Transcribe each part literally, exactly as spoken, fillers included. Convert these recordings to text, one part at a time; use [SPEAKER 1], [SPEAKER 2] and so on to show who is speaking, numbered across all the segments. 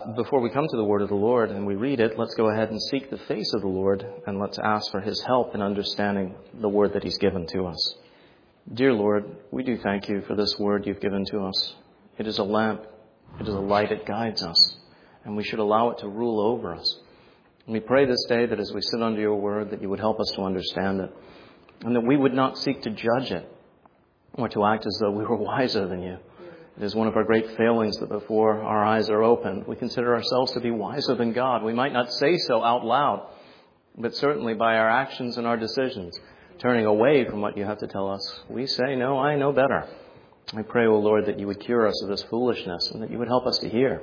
[SPEAKER 1] Before we come to the word of the Lord and we read it, let's go ahead and seek the face of the Lord and let's ask for his help in understanding the word that he's given to us. Dear Lord, we do thank you for this word you've given to us. It is a lamp. It is a light. It guides us. And we should allow it to rule over us. And we pray this day that as we sit under your word, that you would help us to understand it. And that we would not seek to judge it or to act as though we were wiser than you. It is one of our great failings that before our eyes are opened, we consider ourselves to be wiser than God. We might not say so out loud, but certainly by our actions and our decisions, turning away from what you have to tell us, we say, no, I know better. I pray, O Lord, that you would cure us of this foolishness and that you would help us to hear.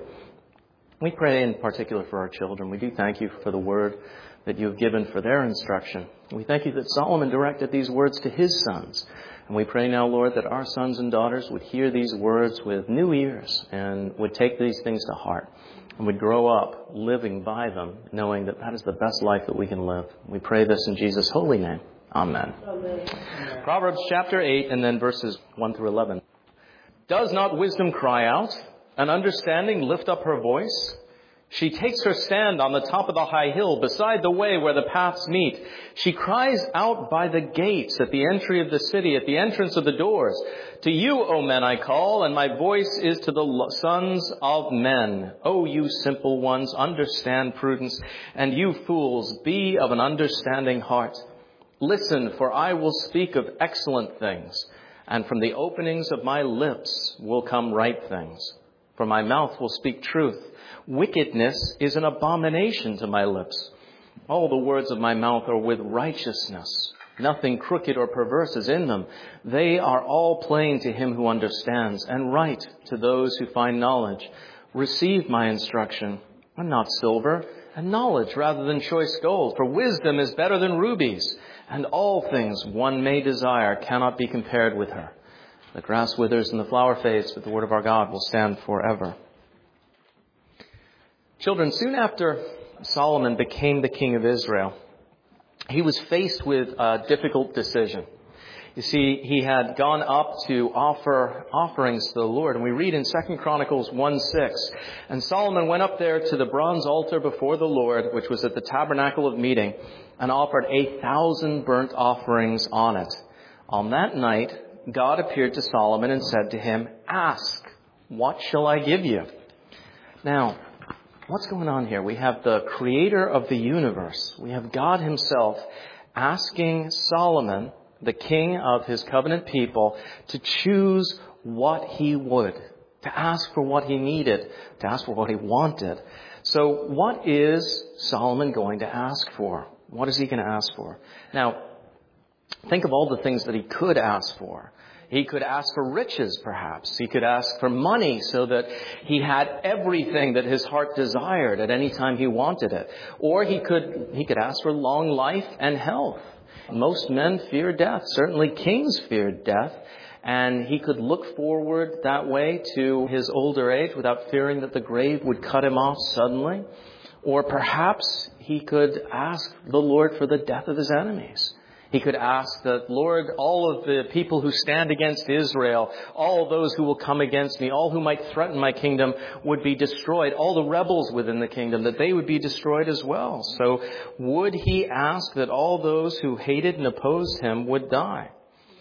[SPEAKER 1] We pray in particular for our children. We do thank you for the word that you have given for their instruction. We thank you that Solomon directed these words to his sons. And we pray now, Lord, that our sons and daughters would hear these words with new ears and would take these things to heart and would grow up living by them, knowing that that is the best life that we can live. We pray this in Jesus' holy name. Amen. Amen. Proverbs chapter eight and then verses one through eleven. Does not wisdom cry out, and understanding lift up her voice? She takes her stand on the top of the high hill, beside the way where the paths meet. She cries out by the gates, at the entry of the city, at the entrance of the doors. To you, O men, I call, and my voice is to the sons of men. O you simple ones, understand prudence, and you fools, be of an understanding heart. Listen, for I will speak of excellent things, and from the openings of my lips will come right things. For my mouth will speak truth. Wickedness is an abomination to my lips. All the words of my mouth are with righteousness. Nothing crooked or perverse is in them. They are all plain to him who understands, and right to those who find knowledge. Receive my instruction, and not silver, and knowledge rather than choice gold. For wisdom is better than rubies, and all things one may desire cannot be compared with her. The grass withers and the flower fades, but the word of our God will stand forever. Children, soon after Solomon became the king of Israel, he was faced with a difficult decision. You see, he had gone up to offer offerings to the Lord. And we read in Second Chronicles one six, and Solomon went up there to the bronze altar before the Lord, which was at the tabernacle of meeting, and offered a thousand burnt offerings on it. On that night, God appeared to Solomon and said to him, ask, what shall I give you? Now, what's going on here? We have the creator of the universe. We have God himself asking Solomon, the king of his covenant people, to choose what he would, to ask for what he needed, to ask for what he wanted. So what is Solomon going to ask for? What is he going to ask for? Now, think of all the things that he could ask for. He could ask for riches, perhaps. He could ask for money so that he had everything that his heart desired at any time he wanted it. Or he could, he could ask for long life and health. Most men fear death. Certainly kings feared death. And he could look forward that way to his older age without fearing that the grave would cut him off suddenly. Or perhaps he could ask the Lord for the death of his enemies. He could ask that, Lord, all of the people who stand against Israel, all those who will come against me, all who might threaten my kingdom would be destroyed. All the rebels within the kingdom, that they would be destroyed as well. So would he ask that all those who hated and opposed him would die?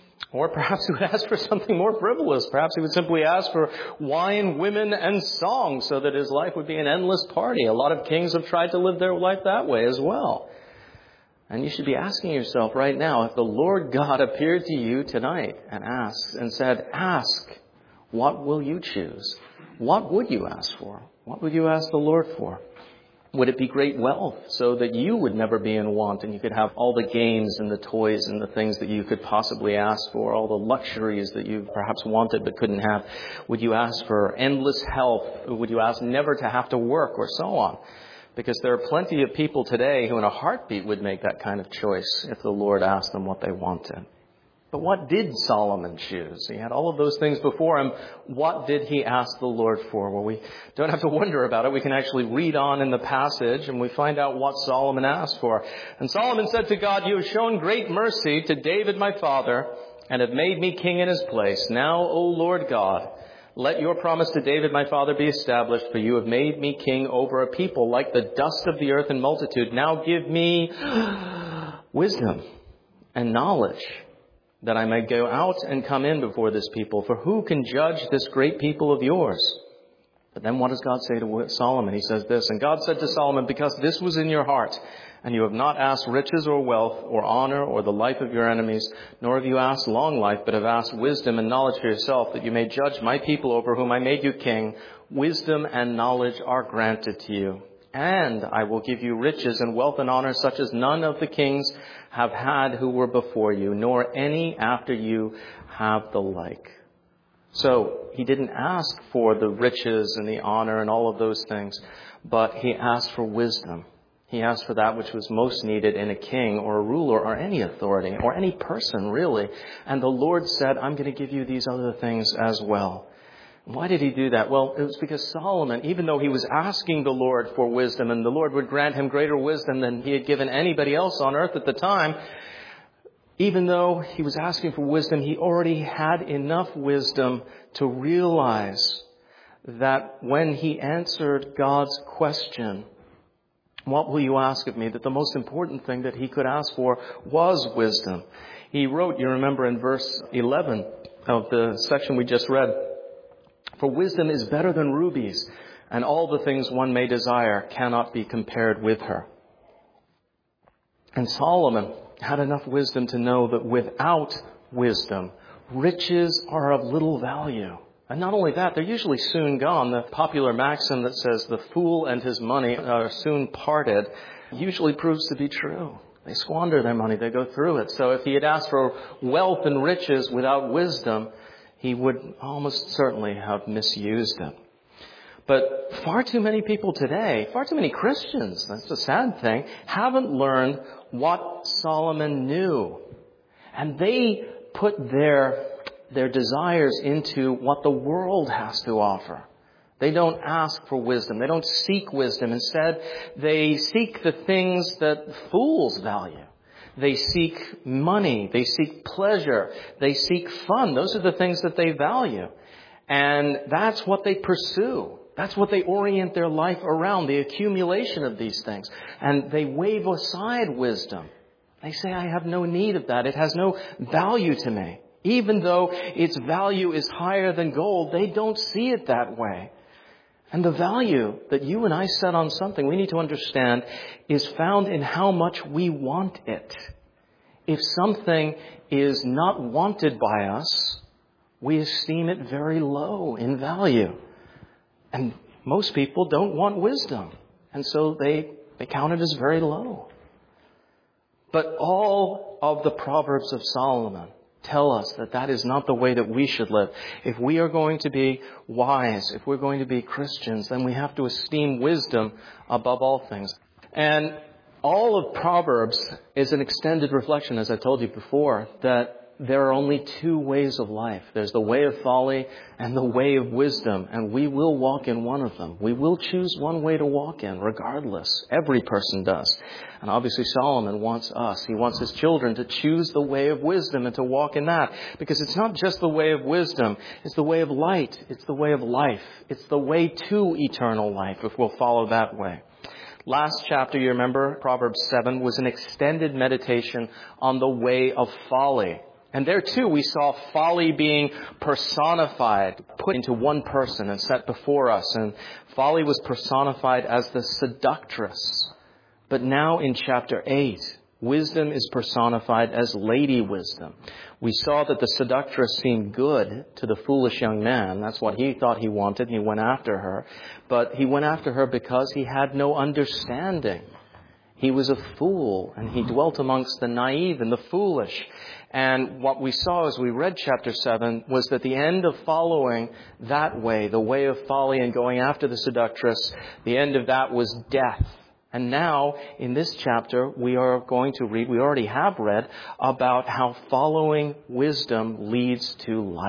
[SPEAKER 1] Or perhaps he would ask for something more frivolous. Perhaps he would simply ask for wine, women, and song so that his life would be an endless party. A lot of kings have tried to live their life that way as well. And you should be asking yourself right now, if the Lord God appeared to you tonight and asked and said, ask, what will you choose? What would you ask for? What would you ask the Lord for? Would it be great wealth so that you would never be in want and you could have all the games and the toys and the things that you could possibly ask for, all the luxuries that you perhaps wanted but couldn't have? Would you ask for endless health? Would you ask never to have to work or so on? Because there are plenty of people today who in a heartbeat would make that kind of choice if the Lord asked them what they wanted. But what did Solomon choose? He had all of those things before him. What did he ask the Lord for? Well, we don't have to wonder about it. We can actually read on in the passage and we find out what Solomon asked for. And Solomon said to God, you have shown great mercy to David my father and have made me king in his place. Now, O Lord God, Let your promise to David my father be established, for you have made me king over a people like the dust of the earth in multitude. Now give me wisdom and knowledge, that I may go out and come in before this people. For who can judge this great people of yours? But then what does God say to Solomon? He says this, and God said to Solomon, because this was in your heart, and you have not asked riches or wealth or honor or the life of your enemies, nor have you asked long life, but have asked wisdom and knowledge for yourself, that you may judge my people over whom I made you king. Wisdom and knowledge are granted to you. And I will give you riches and wealth and honor such as none of the kings have had who were before you, nor any after you have the like. So he didn't ask for the riches and the honor and all of those things, but he asked for wisdom. He asked for that which was most needed in a king or a ruler or any authority or any person, really. And the Lord said, I'm going to give you these other things as well. Why did he do that? Well, it was because Solomon, even though he was asking the Lord for wisdom, and the Lord would grant him greater wisdom than he had given anybody else on earth at the time, even though he was asking for wisdom, he already had enough wisdom to realize that when he answered God's question, what will you ask of me? That the most important thing that he could ask for was wisdom. He wrote, you remember in verse eleven of the section we just read, for wisdom is better than rubies, and all the things one may desire cannot be compared with her. And Solomon had enough wisdom to know that without wisdom, riches are of little value. And not only that, they're usually soon gone. The popular maxim that says the fool and his money are soon parted usually proves to be true. They squander their money. They go through it. So if he had asked for wealth and riches without wisdom, he would almost certainly have misused it. But far too many people today, far too many Christians, that's a sad thing, haven't learned what Solomon knew. And they put their, their desires into what the world has to offer. They don't ask for wisdom. They don't seek wisdom. Instead, they seek the things that fools value. They seek money. They seek pleasure. They seek fun. Those are the things that they value. And that's what they pursue. That's what they orient their life around, the accumulation of these things. And they wave aside wisdom. They say, I have no need of that. It has no value to me. Even though its value is higher than gold, they don't see it that way. And the value that you and I set on something, we need to understand, is found in how much we want it. If something is not wanted by us, we esteem it very low in value. And most people don't want wisdom. And so they, they count it as very low. But all of the Proverbs of Solomon tell us that that is not the way that we should live. If we are going to be wise, if we're going to be Christians, then we have to esteem wisdom above all things. And all of Proverbs is an extended reflection, as I told you before, that there are only two ways of life. There's the way of folly and the way of wisdom, and we will walk in one of them. We will choose one way to walk in, regardless. Every person does. And obviously Solomon wants us. He wants his children to choose the way of wisdom and to walk in that. Because it's not just the way of wisdom. It's the way of light. It's the way of life. It's the way to eternal life, if we'll follow that way. Last chapter, you remember, Proverbs seven, was an extended meditation on the way of folly. And there too, we saw folly being personified, put into one person and set before us. And folly was personified as the seductress. But now in chapter eight, wisdom is personified as Lady Wisdom. We saw that the seductress seemed good to the foolish young man. That's what he thought he wanted, and he went after her. But he went after her because he had no understanding. He was a fool, and he dwelt amongst the naive and the foolish. And what we saw as we read chapter seven was that the end of following that way, the way of folly and going after the seductress, the end of that was death. And now, in this chapter, we are going to read, we already have read, about how following wisdom leads to life.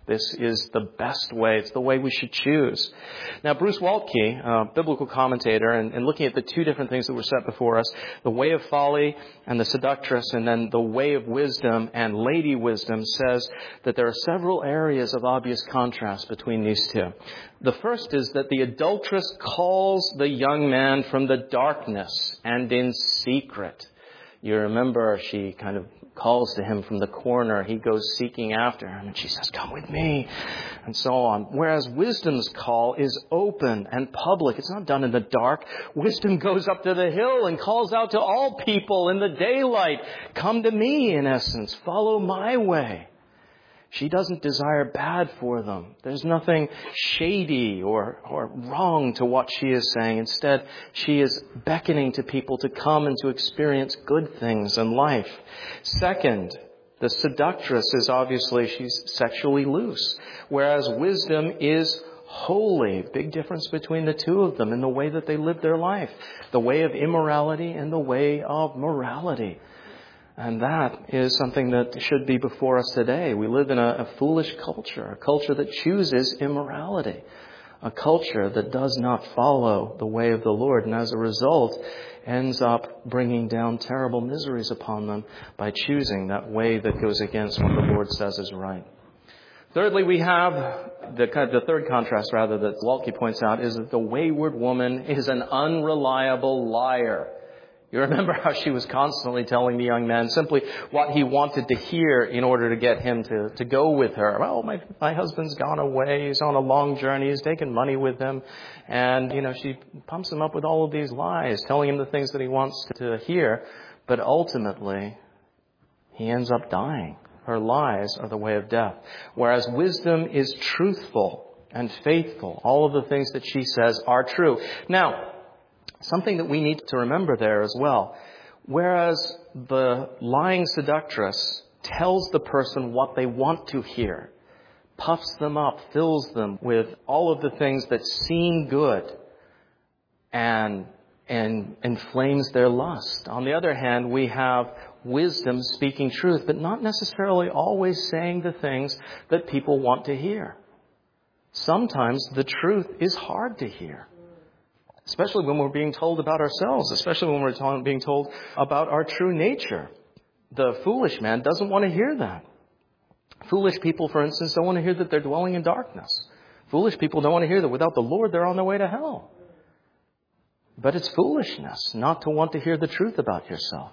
[SPEAKER 1] This is the best way. It's the way we should choose. Now, Bruce Waltke, a biblical commentator, and, and looking at the two different things that were set before us, the way of folly and the seductress, and then the way of wisdom and lady wisdom, says that there are several areas of obvious contrast between these two. The first is that the adulteress calls the young man from the darkness and in secret. You remember she kind of calls to him from the corner. He goes seeking after him, and she says, "Come with me," and so on. Whereas wisdom's call is open and public. It's not done in the dark. Wisdom goes up to the hill and calls out to all people in the daylight. Come to me, in essence. Follow my way. She doesn't desire bad for them. There's nothing shady or, or wrong to what she is saying. Instead, she is beckoning to people to come and to experience good things in life. Second, the seductress is obviously, she's sexually loose, whereas wisdom is holy. Big difference between the two of them in the way that they live their life. The way of immorality and the way of morality. And that is something that should be before us today. We live in a, a foolish culture, a culture that chooses immorality, a culture that does not follow the way of the Lord, and as a result ends up bringing down terrible miseries upon them by choosing that way that goes against what the Lord says is right. Thirdly, we have the, the third contrast, rather, that Waltke points out, is that the wayward woman is an unreliable liar. You remember how she was constantly telling the young man simply what he wanted to hear in order to get him to, to go with her. Well, my, my husband's gone away. He's on a long journey. He's taken money with him. And, you know, she pumps him up with all of these lies, telling him the things that he wants to hear. But ultimately, he ends up dying. Her lies are the way of death. Whereas wisdom is truthful and faithful. All of the things that she says are true. Now, something that we need to remember there as well. Whereas the lying seductress tells the person what they want to hear, puffs them up, fills them with all of the things that seem good, and, and inflames their lust. On the other hand, we have wisdom speaking truth, but not necessarily always saying the things that people want to hear. Sometimes the truth is hard to hear. Especially when we're being told about ourselves, especially when we're being told about our true nature. The foolish man doesn't want to hear that. Foolish people, for instance, don't want to hear that they're dwelling in darkness. Foolish people don't want to hear that without the Lord, they're on their way to hell. But it's foolishness not to want to hear the truth about yourself.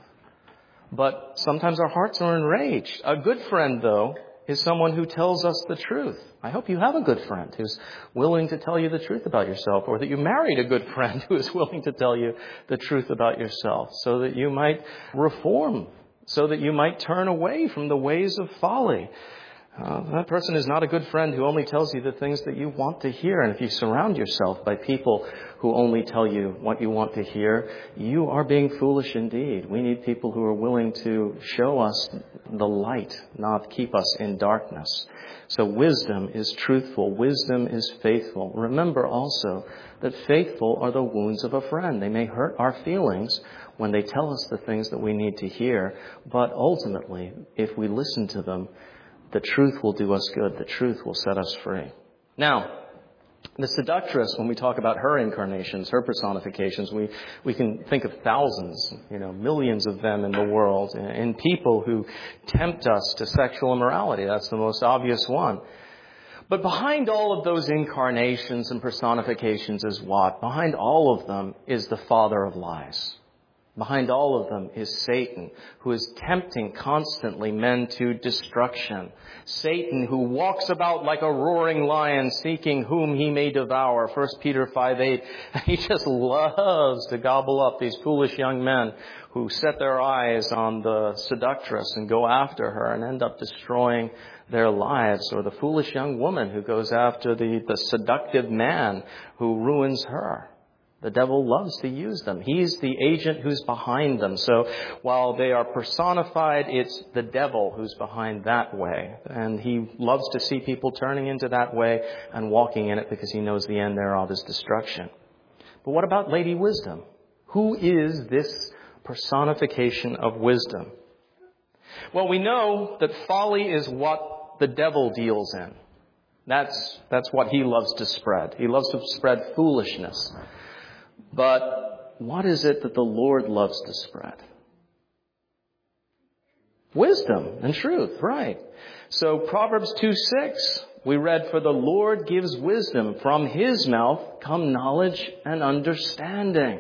[SPEAKER 1] But sometimes our hearts are enraged. A good friend, though, is someone who tells us the truth. I hope you have a good friend who's willing to tell you the truth about yourself, or that you married a good friend who is willing to tell you the truth about yourself, so that you might reform, so that you might turn away from the ways of folly. Uh, that person is not a good friend who only tells you the things that you want to hear. And if you surround yourself by people who only tell you what you want to hear, you are being foolish indeed. We need people who are willing to show us the light, not keep us in darkness. So wisdom is truthful. Wisdom is faithful. Remember also that faithful are the wounds of a friend. They may hurt our feelings when they tell us the things that we need to hear, but ultimately, if we listen to them, the truth will do us good. The truth will set us free. Now, the seductress, when we talk about her incarnations, her personifications, we, we can think of thousands, you know, millions of them in the world, and people who tempt us to sexual immorality. That's the most obvious one. But behind all of those incarnations and personifications is what? Behind all of them is the father of lies. Behind all of them is Satan, who is tempting constantly men to destruction. Satan, who walks about like a roaring lion, seeking whom he may devour. First Peter five eight. He just loves to gobble up these foolish young men who set their eyes on the seductress and go after her and end up destroying their lives. Or the foolish young woman who goes after the, the seductive man who ruins her. The devil loves to use them. He's the agent who's behind them. So while they are personified, it's the devil who's behind that way. And he loves to see people turning into that way and walking in it because he knows the end thereof is destruction. But what about Lady Wisdom? Who is this personification of wisdom? Well, we know that folly is what the devil deals in. That's, that's what he loves to spread. He loves to spread foolishness. But what is it that the Lord loves to spread? Wisdom and truth, right. So Proverbs two six, we read, "For the Lord gives wisdom. From his mouth come knowledge and understanding."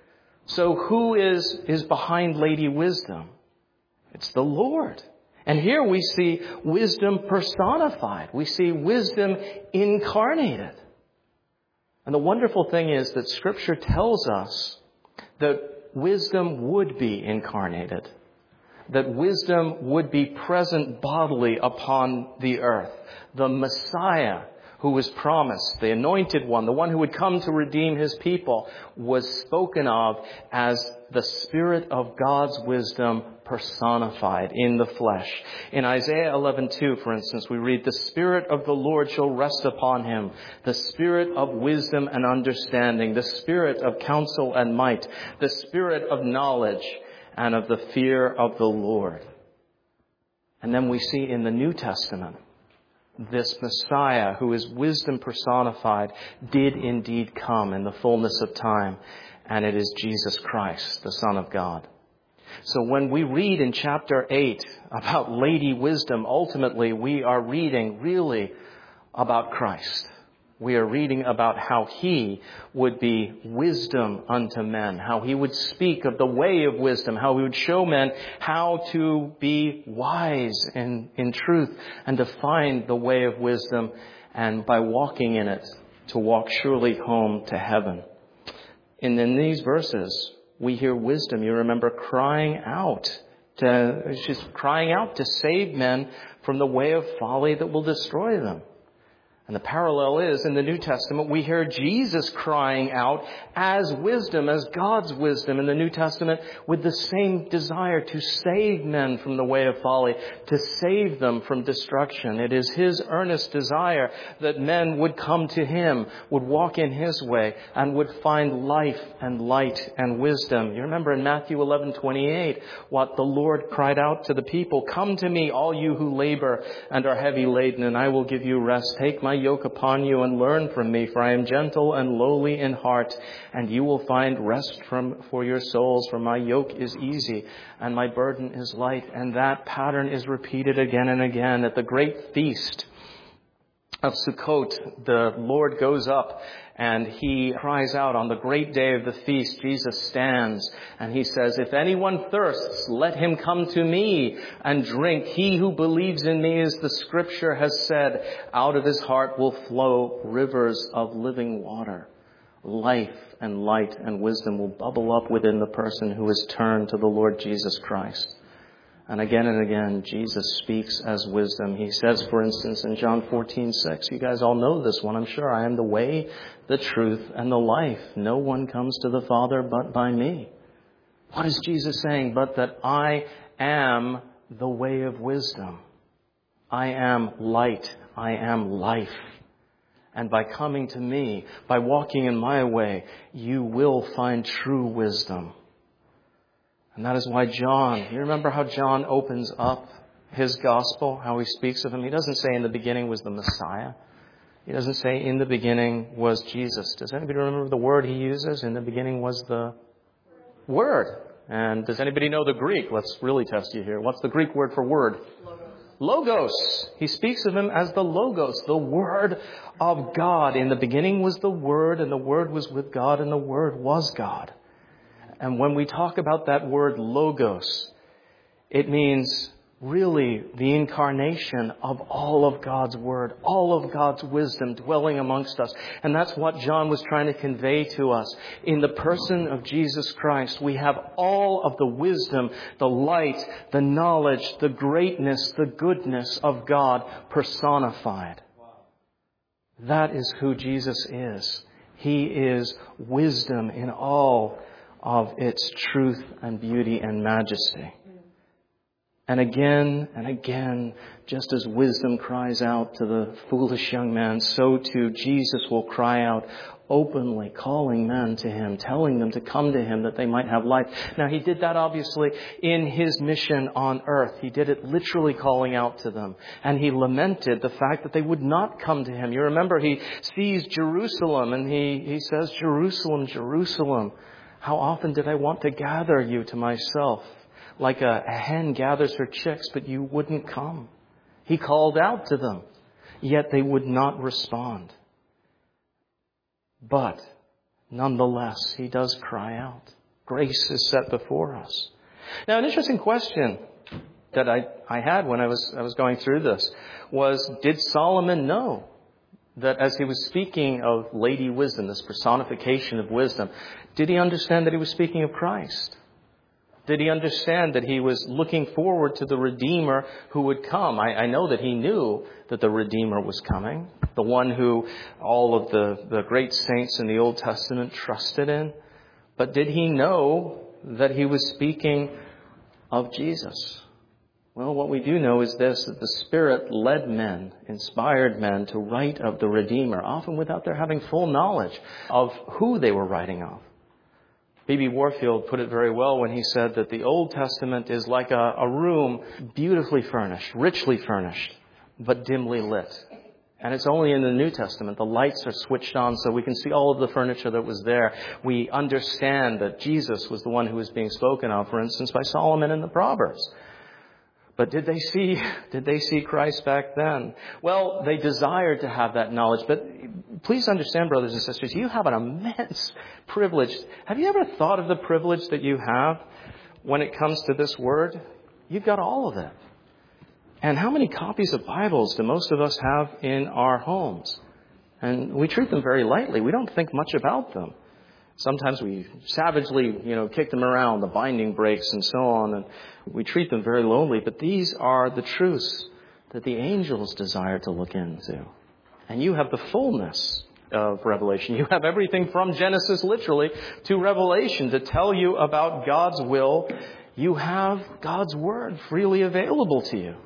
[SPEAKER 1] So who is, is behind Lady Wisdom? It's the Lord. And here we see wisdom personified. We see wisdom incarnated. And the wonderful thing is that Scripture tells us that wisdom would be incarnated. That wisdom would be present bodily upon the earth. The Messiah who was promised, the anointed one, the one who would come to redeem his people, was spoken of as the Spirit of God's wisdom personified in the flesh. In Isaiah eleven two, for instance, we read, "The Spirit of the Lord shall rest upon him, the Spirit of wisdom and understanding, the Spirit of counsel and might, the Spirit of knowledge and of the fear of the Lord." And then we see in the New Testament, this Messiah, who is wisdom personified, did indeed come in the fullness of time. And it is Jesus Christ, the Son of God. So when we read in chapter eight about Lady Wisdom, ultimately we are reading really about Christ. We are reading about how he would be wisdom unto men, how he would speak of the way of wisdom, how he would show men how to be wise in, in truth and to find the way of wisdom, and by walking in it, to walk surely home to heaven. And in these verses, we hear wisdom, you remember, crying out. To, she's crying out to save men from the way of folly that will destroy them. And the parallel is, in the New Testament, we hear Jesus crying out as wisdom, as God's wisdom in the New Testament, with the same desire to save men from the way of folly, to save them from destruction. It is his earnest desire that men would come to him, would walk in his way, and would find life and light and wisdom. You remember in Matthew eleven twenty-eight, what the Lord cried out to the people, "Come to me, all you who labor and are heavy laden, and I will give you rest. Take my yoke upon you and learn from me, for I am gentle and lowly in heart, and you will find rest from for your souls, for my yoke is easy and my burden is light." And that pattern is repeated again and again. At the great feast of Sukkot, the Lord goes up and he cries out on the great day of the feast. Jesus stands and he says, "If anyone thirsts, let him come to me and drink. He who believes in me, as the scripture has said, out of his heart will flow rivers of living water." Life and light and wisdom will bubble up within the person who is turned to the Lord Jesus Christ. And again and again, Jesus speaks as wisdom. He says, for instance, in John fourteen six, you guys all know this one, I'm sure, "I am the way, the truth, and the life. No one comes to the Father but by me." What is Jesus saying? But that I am the way of wisdom. I am light. I am life. And by coming to me, by walking in my way, you will find true wisdom. And that is why John, you remember how John opens up his gospel, how he speaks of him? He doesn't say in the beginning was the Messiah. He doesn't say in the beginning was Jesus. Does anybody remember the word he uses? In the beginning was the Word. And does anybody know the Greek? Let's really test you here. What's the Greek word for word? Logos. Logos. He speaks of him as the Logos, the Word of God. In the beginning was the Word, and the Word was with God, and the Word was God. And when we talk about that word Logos, it means really the incarnation of all of God's Word, all of God's wisdom dwelling amongst us. And that's what John was trying to convey to us. In the person of Jesus Christ, we have all of the wisdom, the light, the knowledge, the greatness, the goodness of God personified. That is who Jesus is. He is wisdom in all of its truth and beauty and majesty. And again and again, just as wisdom cries out to the foolish young man, so too Jesus will cry out openly, calling men to him, telling them to come to him that they might have life. Now, he did that obviously in his mission on earth. He did it literally calling out to them. And he lamented the fact that they would not come to him. You remember he sees Jerusalem and he, he says, Jerusalem, Jerusalem, how often did I want to gather you to myself? Like a, a hen gathers her chicks, but you wouldn't come. He called out to them, yet they would not respond. But nonetheless, he does cry out. Grace is set before us. Now, an interesting question that I, I had when I was, I was going through this was, did Solomon know that as he was speaking of Lady Wisdom, this personification of wisdom, did he understand that he was speaking of Christ? Did he understand that he was looking forward to the Redeemer who would come? I, I know that he knew that the Redeemer was coming, the one who all of the, the great saints in the Old Testament trusted in. But did he know that he was speaking of Jesus? Well, what we do know is this, that the Spirit led men, inspired men to write of the Redeemer, often without their having full knowledge of who they were writing of. B B Warfield put it very well when he said that the Old Testament is like a, a room beautifully furnished, richly furnished, but dimly lit. And it's only in the New Testament the lights are switched on so we can see all of the furniture that was there. We understand that Jesus was the one who was being spoken of, for instance, by Solomon in the Proverbs. But did they see, did they see Christ back then? Well, they desired to have that knowledge. But please understand, brothers and sisters, you have an immense privilege. Have you ever thought of the privilege that you have when it comes to this word? You've got all of it. And how many copies of Bibles do most of us have in our homes? And we treat them very lightly. We don't think much about them. Sometimes we savagely, you know, kick them around, the binding breaks and so on, and we treat them very lowly. But these are the truths that the angels desire to look into. And you have the fullness of Revelation. You have everything from Genesis, literally, to Revelation to tell you about God's will. You have God's Word freely available to you.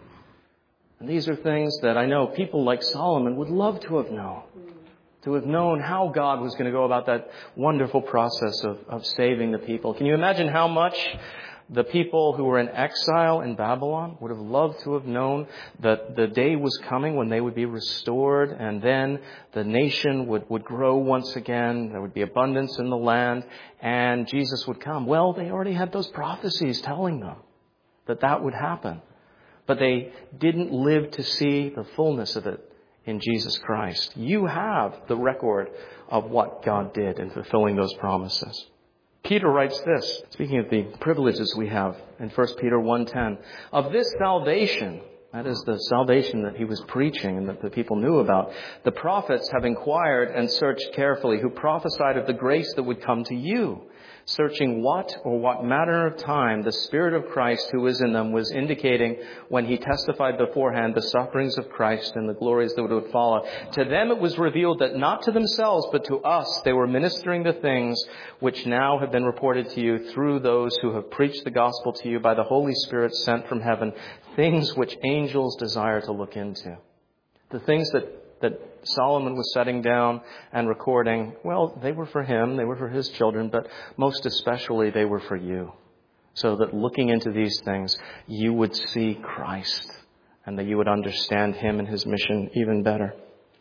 [SPEAKER 1] And these are things that I know people like Solomon would love to have known. To have known how God was going to go about that wonderful process of, of saving the people. Can you imagine how much the people who were in exile in Babylon would have loved to have known that the day was coming when they would be restored and then the nation would, would grow once again. There would be abundance in the land and Jesus would come. Well, they already had those prophecies telling them that that would happen. But they didn't live to see the fullness of it in Jesus Christ. You have the record of what God did in fulfilling those promises. Peter writes this, speaking of the privileges we have in First Peter one ten, of this salvation, that is the salvation that he was preaching and that the people knew about, the prophets have inquired and searched carefully, who prophesied of the grace that would come to you, searching what or what manner of time the Spirit of Christ who is in them was indicating when he testified beforehand the sufferings of Christ and the glories that would follow. To them it was revealed that not to themselves but to us they were ministering the things which now have been reported to you through those who have preached the gospel to you by the Holy Spirit sent from heaven, things which angels desire to look into. The things that that Solomon was setting down and recording, well, they were for him, they were for his children, but most especially they were for you. So that looking into these things, you would see Christ and that you would understand him and his mission even better.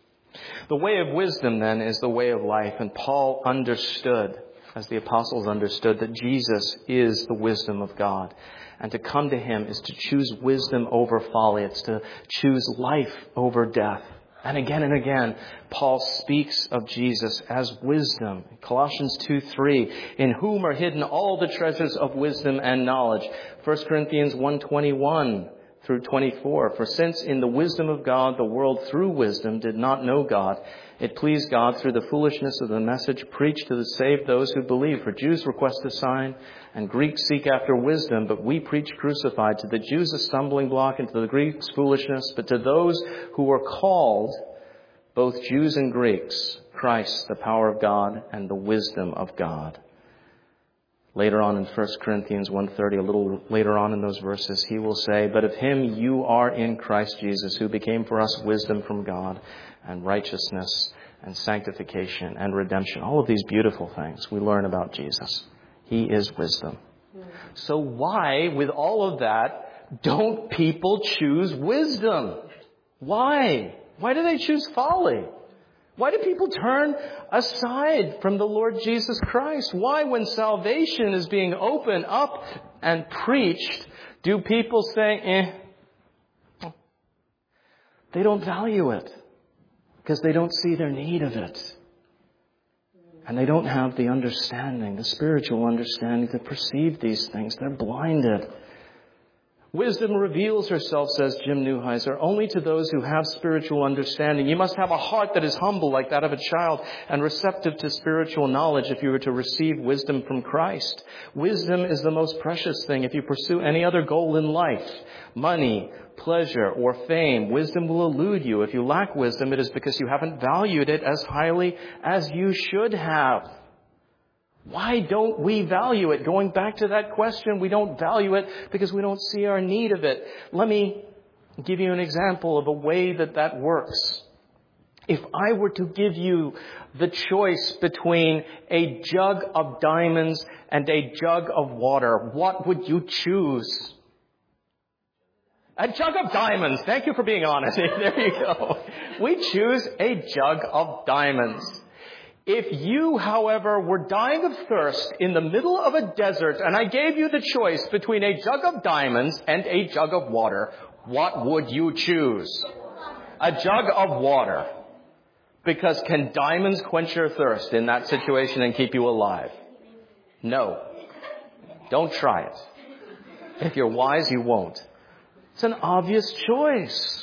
[SPEAKER 1] The way of wisdom, then, is the way of life. And Paul understood, as the apostles understood, that Jesus is the wisdom of God. And to come to him is to choose wisdom over folly. It's to choose life over death. And again and again, Paul speaks of Jesus as wisdom. Colossians two three, in whom are hidden all the treasures of wisdom and knowledge. First Corinthians one twenty-one through twenty-four, for since in the wisdom of God, the world through wisdom did not know God, it pleased God through the foolishness of the message preached to save those who believe. For Jews request a sign, and Greeks seek after wisdom, but we preach crucified. To the Jews a stumbling block, and to the Greeks foolishness. But to those who are called, both Jews and Greeks, Christ, the power of God and the wisdom of God. Later on in First Corinthians one thirty, a little later on in those verses, he will say, "But of him you are in Christ Jesus, who became for us wisdom from God and righteousness and sanctification and redemption." All of these beautiful things we learn about Jesus. He is wisdom. So why, with all of that, don't people choose wisdom? Why? Why do they choose folly? Why do people turn aside from the Lord Jesus Christ? Why, when salvation is being opened up and preached, do people say, eh? They don't value it because they don't see their need of it. And they don't have the understanding, the spiritual understanding to perceive these things. They're blinded. Wisdom reveals herself, says Jim Neuheiser, only to those who have spiritual understanding. You must have a heart that is humble like that of a child and receptive to spiritual knowledge if you were to receive wisdom from Christ. Wisdom is the most precious thing. If you pursue any other goal in life, money, pleasure, or fame, wisdom will elude you. If you lack wisdom, it is because you haven't valued it as highly as you should have. Why don't we value it? Going back to that question, we don't value it because we don't see our need of it. Let me give you an example of a way that that works. If I were to give you the choice between a jug of diamonds and a jug of water, what would you choose? A jug of diamonds. Thank you for being honest. There you go. We choose a jug of diamonds. If you, however, were dying of thirst in the middle of a desert and I gave you the choice between a jug of diamonds and a jug of water, what would you choose? A jug of water. Because can diamonds quench your thirst in that situation and keep you alive? No. Don't try it. If you're wise, you won't. It's an obvious choice.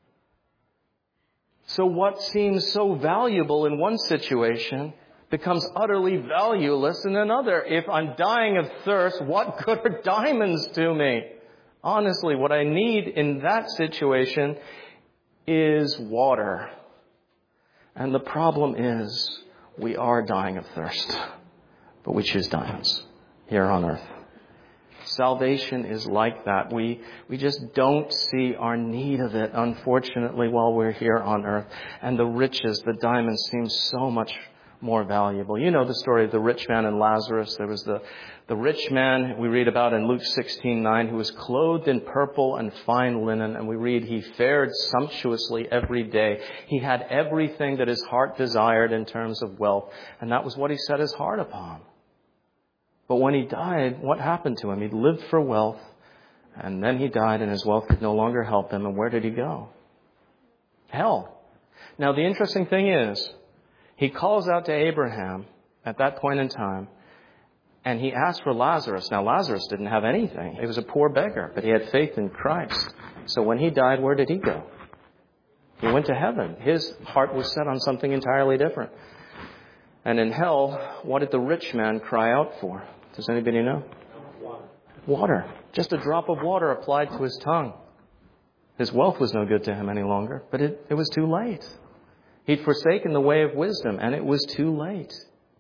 [SPEAKER 1] So what seems so valuable in one situation becomes utterly valueless in another. If I'm dying of thirst, what good are diamonds to me? Honestly, what I need in that situation is water. And the problem is we are dying of thirst, but we choose diamonds here on earth. Salvation is like that. We we just don't see our need of it, unfortunately, while we're here on earth. And the riches, the diamonds, seem so much more valuable. You know the story of the rich man and Lazarus. There was the, the rich man we read about in Luke sixteen nine who was clothed in purple and fine linen. And we read he fared sumptuously every day. He had everything that his heart desired in terms of wealth. And that was what he set his heart upon. But when he died, what happened to him? He lived for wealth, and then he died, and his wealth could no longer help him. And where did he go? Hell. Now, the interesting thing is, he calls out to Abraham at that point in time, and he asks for Lazarus. Now, Lazarus didn't have anything. He was a poor beggar, but he had faith in Christ. So when he died, where did he go? He went to heaven. His heart was set on something entirely different. And in hell, what did the rich man cry out for? Does anybody know? Water. Water. Just a drop of water applied to his tongue. His wealth was no good to him any longer, but it, it was too late. He'd forsaken the way of wisdom, and it was too late.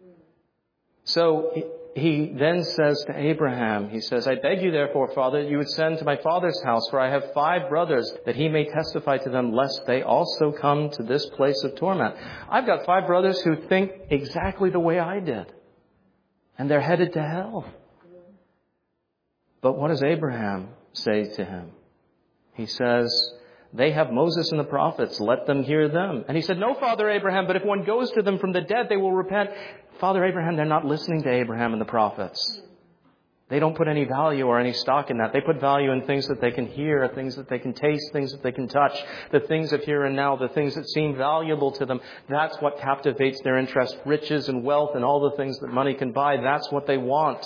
[SPEAKER 1] So he, he then says to Abraham, he says, I beg you therefore, Father, that you would send to my father's house, for I have five brothers, that he may testify to them, lest they also come to this place of torment. I've got five brothers who think exactly the way I did. And they're headed to hell. But what does Abraham say to him? He says, they have Moses and the prophets. Let them hear them. And he said, no, Father Abraham, but if one goes to them from the dead, they will repent. Father Abraham, they're not listening to Abraham and the prophets. They don't put any value or any stock in that. They put value in things that they can hear, things that they can taste, things that they can touch, the things of here and now, the things that seem valuable to them. That's what captivates their interest. Riches and wealth and all the things that money can buy, that's what they want.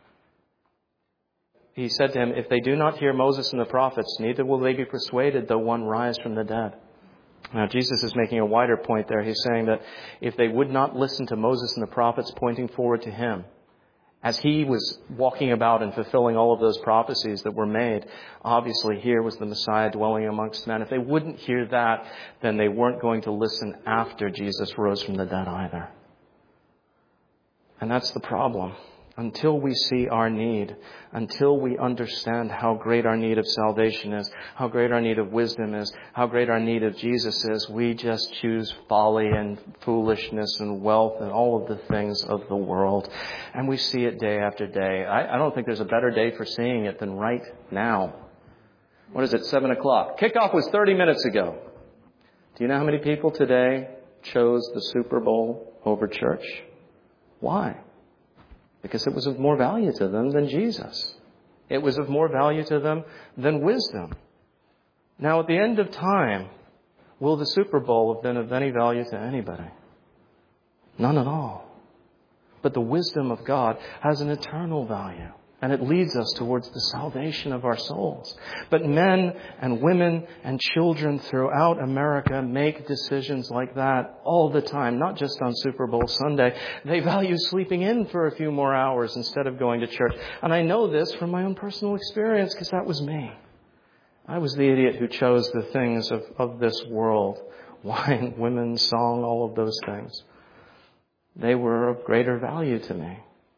[SPEAKER 1] He said to him, if they do not hear Moses and the prophets, neither will they be persuaded, though one rise from the dead. Now, Jesus is making a wider point there. He's saying that if they would not listen to Moses and the prophets pointing forward to him, as he was walking about and fulfilling all of those prophecies that were made, obviously here was the Messiah dwelling amongst men. If they wouldn't hear that, then they weren't going to listen after Jesus rose from the dead either. And that's the problem. until we see our need, until we understand how great our need of salvation is, how great our need of wisdom is, how great our need of Jesus is, we just choose folly and foolishness and wealth and all of the things of the world. And we see it day after day. I, I don't think there's a better day for seeing it than right now. What is it, seven o'clock? Kickoff was thirty minutes ago. Do you know how many people today chose the Super Bowl over church? Why? Because it was of more value to them than Jesus. It was of more value to them than wisdom. Now, at the end of time, will the Super Bowl have been of any value to anybody? None at all. But the wisdom of God has an eternal value. And it leads us towards the salvation of our souls. But men and women and children throughout America make decisions like that all the time, not just on Super Bowl Sunday. They value sleeping in for a few more hours instead of going to church. And I know this from my own personal experience because that was me. I was the idiot who chose the things of, of this world. Wine, women, song, all of those things. They were of greater value to me.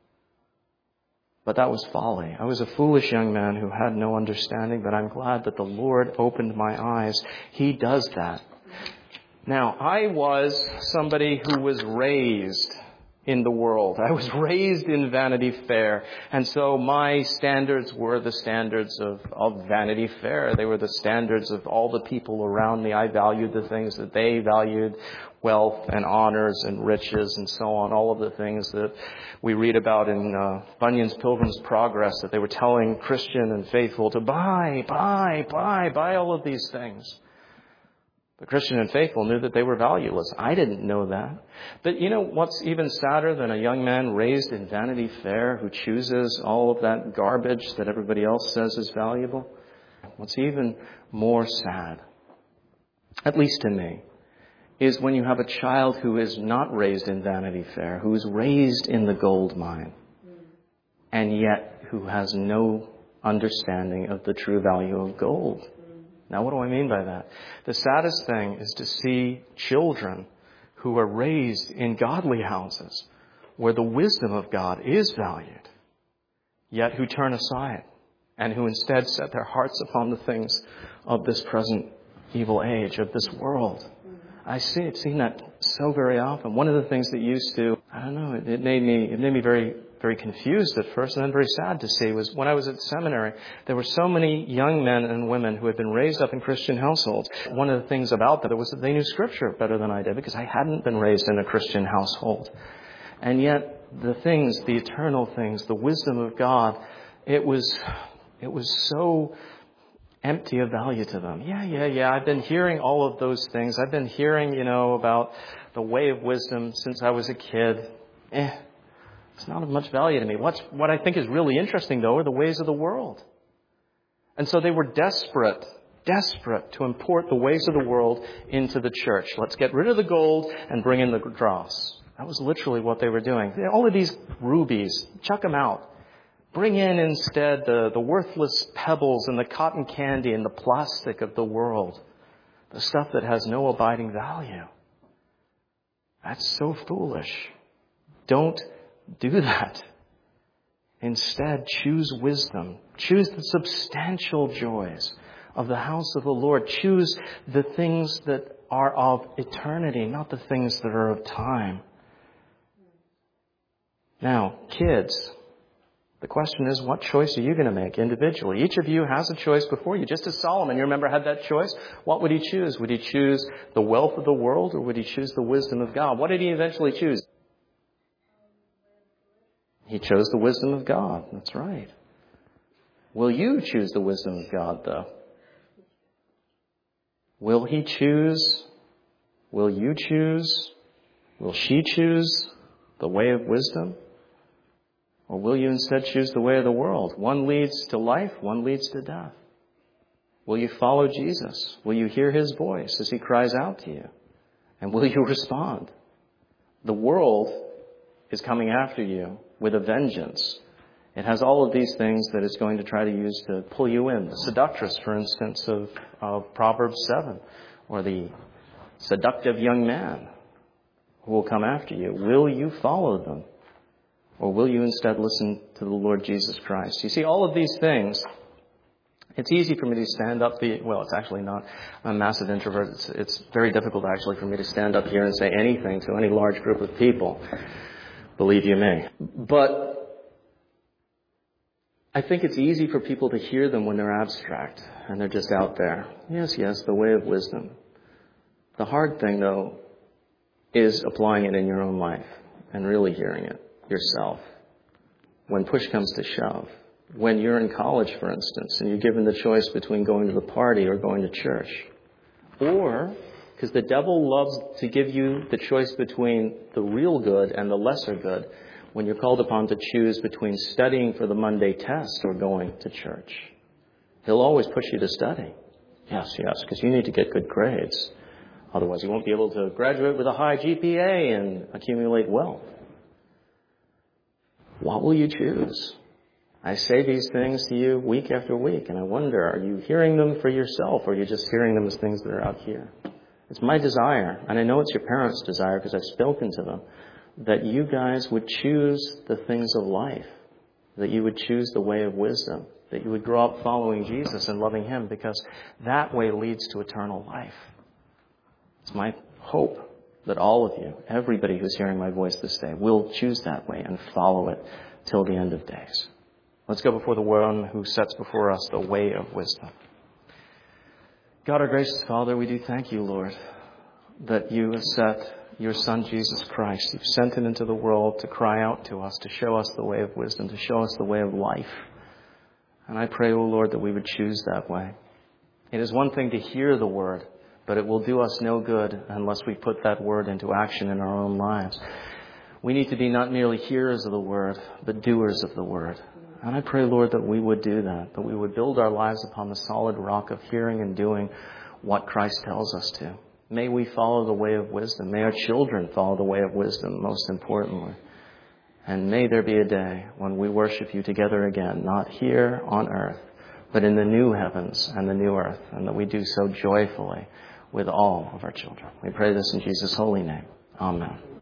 [SPEAKER 1] But that was folly. I was a foolish young man who had no understanding, but I'm glad that the Lord opened my eyes. He does that. Now, I was somebody who was raised in the world. I was raised in Vanity Fair. And so my standards were the standards of, of Vanity Fair. They were the standards of all the people around me. I valued the things that they valued. Wealth and honors and riches and so on. All of the things that we read about in uh, Bunyan's Pilgrim's Progress, that they were telling Christian and faithful to buy, buy, buy, buy all of these things. The Christian and faithful knew that they were valueless. I didn't know that. But you know what's even sadder than a young man raised in Vanity Fair who chooses all of that garbage that everybody else says is valuable? What's even more sad, at least to me, is when you have a child who is not raised in Vanity Fair, who is raised in the gold mine, and yet who has no understanding of the true value of gold. Now, what do I mean by that? The saddest thing is to see children who are raised in godly houses where the wisdom of God is valued, yet who turn aside and who instead set their hearts upon the things of this present evil age, of this world. I see it, seen that so very often. One of the things that used to, I don't know, it, it made me, it made me very, very confused at first and then very sad to see was when I was at seminary, there were so many young men and women who had been raised up in Christian households. One of the things about that was that they knew Scripture better than I did because I hadn't been raised in a Christian household. And yet the things, the eternal things, the wisdom of God, it was, it was so empty of value to them. Yeah, yeah, yeah. I've been hearing all of those things. I've been hearing, you know, about the way of wisdom since I was a kid. Eh, it's not of much value to me. What's, what I think is really interesting, though, are the ways of the world. And so they were desperate, desperate to import the ways of the world into the church. Let's get rid of the gold and bring in the dross. That was literally what they were doing. All of these rubies, chuck them out. Bring in instead the, the worthless pebbles and the cotton candy and the plastic of the world. The stuff that has no abiding value. That's so foolish. Don't do that. Instead, choose wisdom. Choose the substantial joys of the house of the Lord. Choose the things that are of eternity, not the things that are of time. Now, kids, the question is, what choice are you going to make individually? Each of you has a choice before you. Just as Solomon, you remember, had that choice. What would he choose? Would he choose the wealth of the world or would he choose the wisdom of God? What did he eventually choose? He chose the wisdom of God. That's right. Will you choose the wisdom of God, though? Will he choose? Will you choose? Will she choose the way of wisdom? Or will you instead choose the way of the world? One leads to life, one leads to death. Will you follow Jesus? Will you hear his voice as he cries out to you? And will you respond? The world is coming after you with a vengeance. It has all of these things that it's going to try to use to pull you in. The seductress, for instance, of, of Proverbs seven, or the seductive young man who will come after you. Will you follow them? Or will you instead listen to the Lord Jesus Christ? You see, all of these things, it's easy for me to stand up the, well, it's actually not. I'm a massive introvert. It's, it's very difficult actually for me to stand up here and say anything to any large group of people. Believe you me. But I think it's easy for people to hear them when they're abstract and they're just out there. Yes, yes, the way of wisdom. The hard thing, though, is applying it in your own life and really hearing it yourself when push comes to shove. When you're in college, for instance, and you're given the choice between going to the party or going to church. Or, because the devil loves to give you the choice between the real good and the lesser good when you're called upon to choose between studying for the Monday test or going to church. He'll always push you to study. Yes, yes, because you need to get good grades. Otherwise, you won't be able to graduate with a high G P A and accumulate wealth. What will you choose? I say these things to you week after week, and I wonder, are you hearing them for yourself, or are you just hearing them as things that are out here? It's my desire, and I know it's your parents' desire because I've spoken to them, that you guys would choose the things of life, that you would choose the way of wisdom, that you would grow up following Jesus and loving Him, because that way leads to eternal life. It's my hope that all of you, everybody who's hearing my voice this day, will choose that way and follow it till the end of days. Let's go before the one who sets before us the way of wisdom. God, our gracious Father, we do thank you, Lord, that you have set your Son, Jesus Christ. You've sent him into the world to cry out to us, to show us the way of wisdom, to show us the way of life. And I pray, O Lord, that we would choose that way. It is one thing to hear the word, but it will do us no good unless we put that word into action in our own lives. We need to be not merely hearers of the word, but doers of the word. And I pray, Lord, that we would do that, that we would build our lives upon the solid rock of hearing and doing what Christ tells us to. May we follow the way of wisdom. May our children follow the way of wisdom, most importantly. And may there be a day when we worship you together again, not here on earth, but in the new heavens and the new earth, and that we do so joyfully with all of our children. We pray this in Jesus' holy name. Amen.